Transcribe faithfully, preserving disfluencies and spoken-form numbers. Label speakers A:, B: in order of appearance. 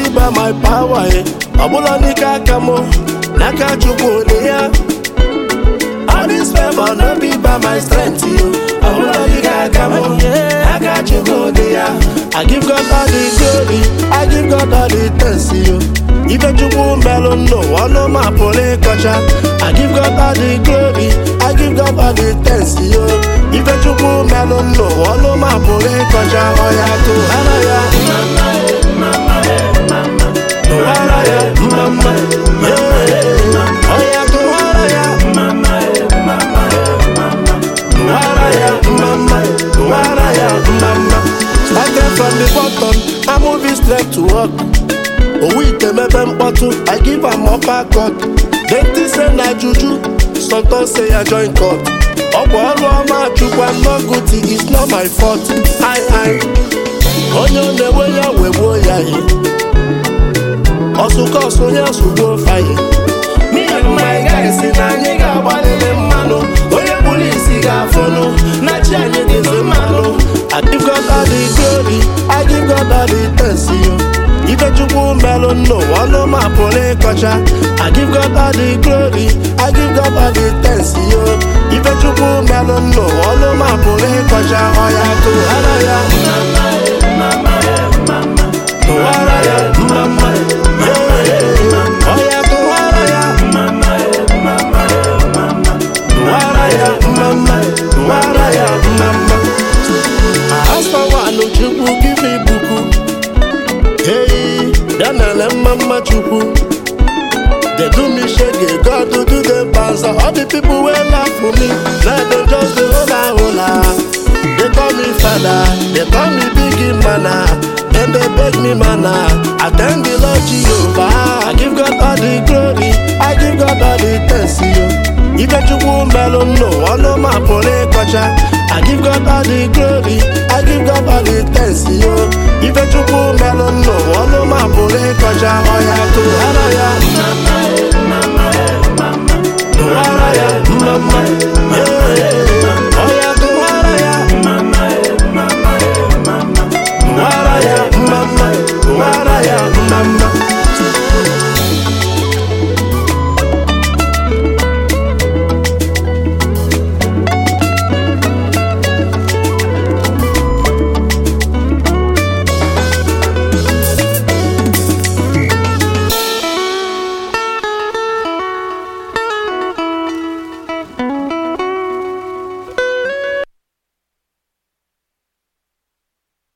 A: be by my power, eh. Abula nika kamo, naka chukwu ya. All this favor no be by my strength, you. Abula nika kamo, naka chukwu ya. I give God all the glory, I give God all the thanks, you. Even chukwu melon no, one no ma pole kocha. I give God all the glory, I give God all the thanks, you. Even chukwu melon no, one no ma pole kocha. Oya to halaya, mama, mama, mama, halaya, mama, yeah. Oya to halaya, mama, mama, mama, halaya, mama, halaya, mama. Started from the bottom, I move it straight to work. Oh, we can make them bottle, I give them up a cut. They say na juju, sometimes say I join court. Oh, boy, my truth, I'm not good, it's not my fault. I, I, oh, you know, when you're with boy, also, cause when you're so fire. Me and my guys in a nigga, but in the mano, oh, your police got follow, not Chinese is a mano. I give God all the glory, I give God all the thanks, you. Even chukwu melon no, one no ma pole kocha. I give God all the glory, I give God all the thanks, yo. Even chukwu melon no, one no ma pole kocha. Oya to halaya, mama, mama, mama, halaya, mama, yeah. Oya to halaya, mama, mama, mama, halaya, mama, halaya, mama. As for one, no chukwu give me buku. Hey, Dana mama chuku. They do me shake, God to do the bounce. All the people will laugh for me. Now they just the hola hola. They call me father, they call me biggie mana. Then they beg me mana. I thank the Lord Jehovah. I give God all the glory, I give God all the thanks, yo. Even chukwu melon no, one no ma pole kocha. I give God all the glory, I give God all the thanks, yo. Even chukwu melon no, one no ma pole kocha. Oya to halaya, mama, mama, mama, halaya, mama, yeah. Oya to halaya, mama, mama, mama, halaya, mama, halaya, mama.